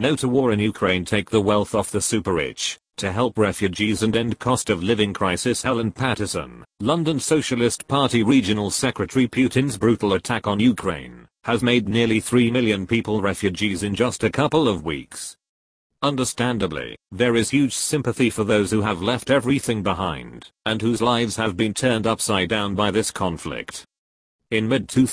No to war in Ukraine. Take the wealth off the super rich. To help refugees and end cost of living crisis. Helen Patterson, London Socialist Party Regional Secretary. Putin's brutal attack on Ukraine has made nearly 3 million people refugees in just a couple of weeks. Understandably, there is huge sympathy for those who have left everything behind and whose lives have been turned upside down by this conflict. In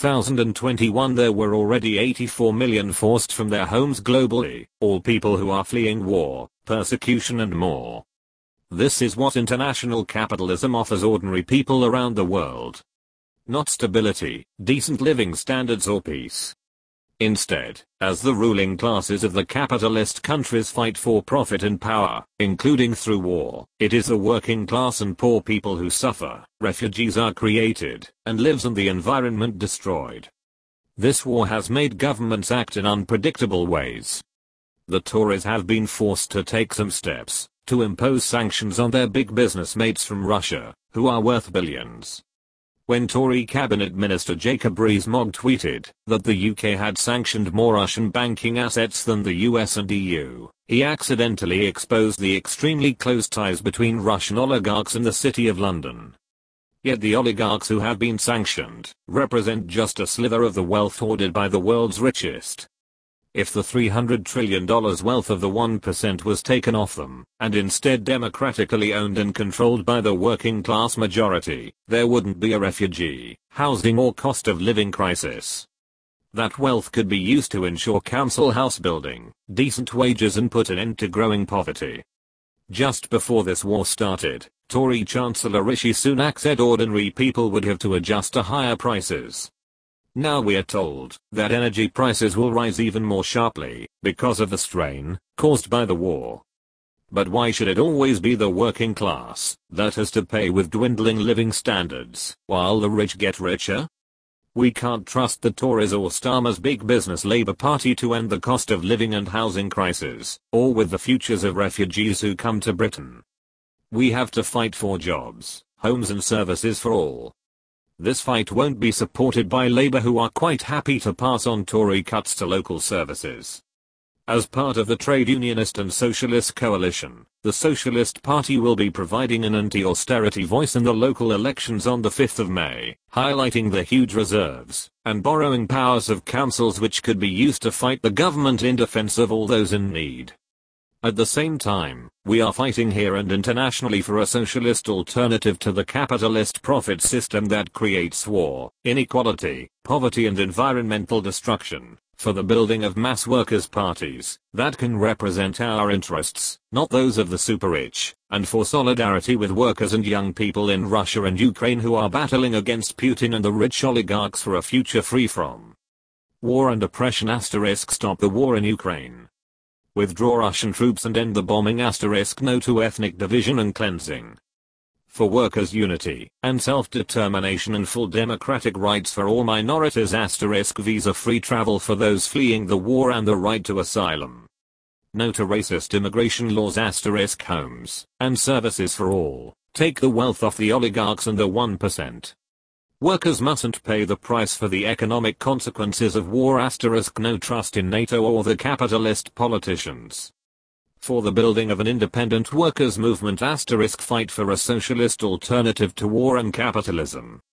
mid-2021 there were already 84 million forced from their homes globally, all people who are fleeing war, persecution and more. This is what international capitalism offers ordinary people around the world. Not stability, decent living standards or peace. Instead, as the ruling classes of the capitalist countries fight for profit and power, including through war, it is the working class and poor people who suffer, refugees are created, and lives and the environment destroyed. This war has made governments act in unpredictable ways. The Tories have been forced to take some steps to impose sanctions on their big business mates from Russia, who are worth billions. When Tory Cabinet Minister Jacob Rees-Mogg tweeted that the UK had sanctioned more Russian banking assets than the US and EU, he accidentally exposed the extremely close ties between Russian oligarchs and the City of London. Yet the oligarchs who have been sanctioned represent just a sliver of the wealth hoarded by the world's richest. If the $300 trillion wealth of the 1% was taken off them, and instead democratically owned and controlled by the working class majority, there wouldn't be a refugee, housing or cost of living crisis. That wealth could be used to ensure council house building, decent wages and put an end to growing poverty. Just before this war started, Tory Chancellor Rishi Sunak said ordinary people would have to adjust to higher prices. Now we are told that energy prices will rise even more sharply because of the strain caused by the war. But why should it always be the working class that has to pay with dwindling living standards while the rich get richer? We can't trust the Tories or Starmer's big business Labour Party to end the cost of living and housing crisis, or with the futures of refugees who come to Britain. We have to fight for jobs, homes and services for all. This fight won't be supported by Labour, who are quite happy to pass on Tory cuts to local services. As part of the trade unionist and socialist coalition, the Socialist Party will be providing an anti-austerity voice in the local elections on the 5th of May, highlighting the huge reserves and borrowing powers of councils which could be used to fight the government in defense of all those in need. At the same time, we are fighting here and internationally for a socialist alternative to the capitalist profit system that creates war, inequality, poverty and environmental destruction, for the building of mass workers' parties that can represent our interests, not those of the super rich, and for solidarity with workers and young people in Russia and Ukraine who are battling against Putin and the rich oligarchs for a future free from war and oppression. Stop the war in Ukraine. Withdraw Russian troops and end the bombing. No to ethnic division and cleansing. For workers' unity and self-determination and full democratic rights for all minorities. Visa-free travel for those fleeing the war and the right to asylum. No to racist immigration laws. Homes and services for all. Take the wealth off the oligarchs and the 1%. Workers mustn't pay the price for the economic consequences of war. No trust in NATO or the capitalist politicians. For the building of an independent workers' movement. Fight for a socialist alternative to war and capitalism.